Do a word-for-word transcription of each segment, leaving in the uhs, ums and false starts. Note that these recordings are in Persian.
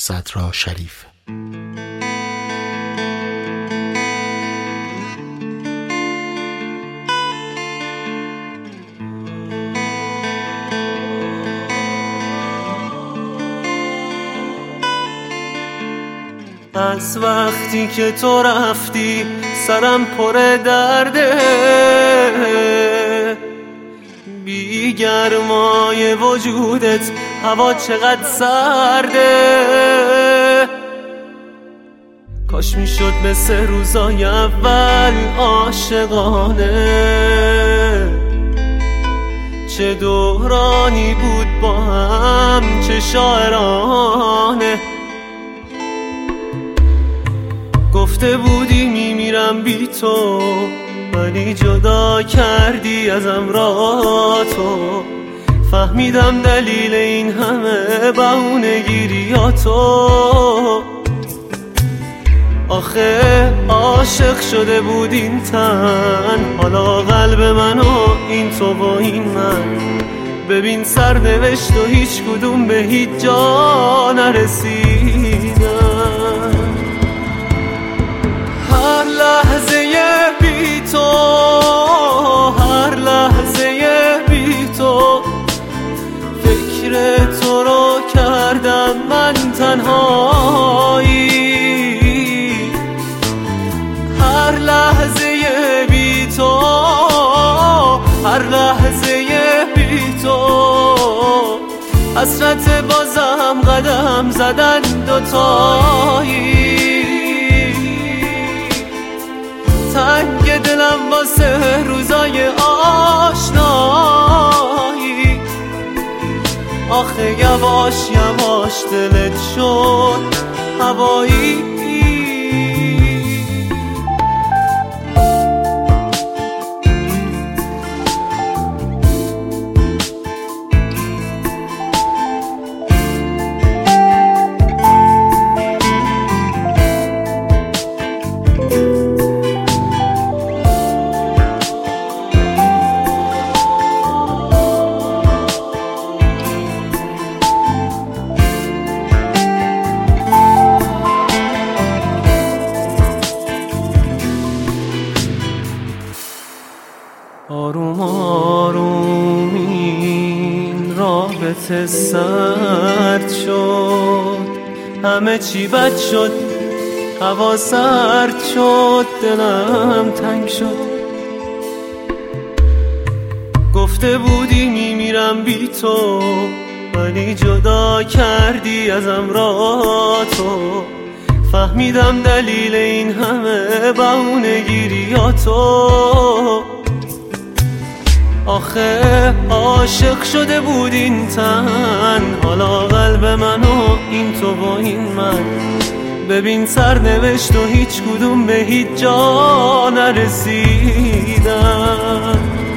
صدرا شریف. از وقتی که تو رفتی سرم پر درده، بی گرمای وجودت هوا چقدر سرده. کاش میشد مثل روزای اول عاشقانه، چه دورانی بود با هم چه شاعرانه. گفته بودی میمیرم بی تو، ولی جدا کردی ازم را تو. فهمیدم دلیل این همه بهونه‌گیریاتو. آخه عاشق شده بود این تن، حالا قلب منو این تو و این من. ببین سرنوشت و هیچ کدوم به هیچ جا نرسیدن. هر لحظه بی تو، هر لحظه بی تو، فکر تو رو کردم من تنهایی. هر لحظه بی تو، هر لحظه بی تو، حسرت بازم قدم زدن دوتایی. تنگ دلم واسه روزای آشنایی. آخه یواش یواش دلت شد هوایی. آروم آروم این رابطه سرد شد، همه چی بد شد، هوا سرد شد، دلم تنگ شد. گفته بودی میمیرم بی تو، ولی جدا کردی ازم را تو. فهمیدم دلیل این همه بهونه‌گیریاتو. آخه عاشق شده بود این تن، حالا قلب منو این تو و این من. ببین سرنوشت و هیچ کدوم به هیچ جا نرسیدن.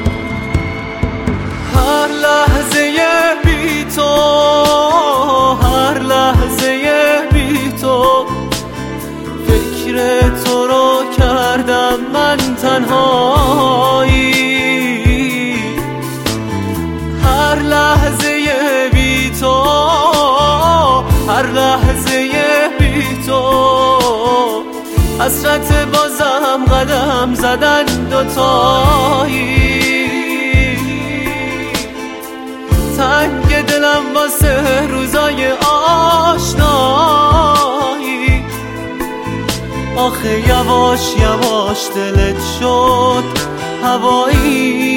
هر لحظه بی تو، هر لحظه بی تو، فکر تو رو کردم من تنهایی. هر لحظه بی تو، هر لحظه بی تو، حسرت بازم قدم زدن دوتایی. تنگ دلم واسه روزای آشنایی. آخه یواش یواش دلت شد هوایی.